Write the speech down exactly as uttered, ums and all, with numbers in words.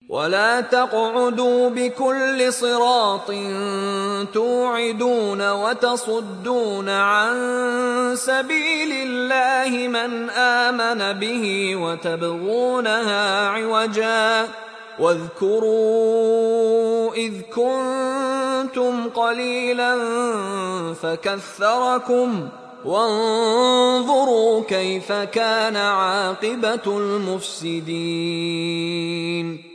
ولا تقعدوا بكل صراط توعدون وتصدون عن سبيل الله من آمن به وتبغونها عوجا واذكروا إذ كنتم قليلا فكثركم وانظروا كيف كان عاقبة المفسدين.